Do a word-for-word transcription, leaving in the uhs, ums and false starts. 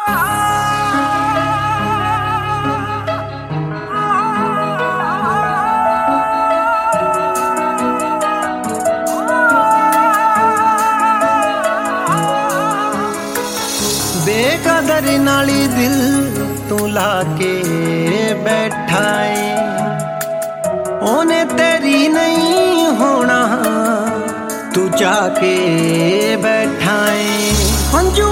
बेकदर नाली दिल तू लाके बैठा है, ओने तेरी नहीं होना तू जाके बैठा है।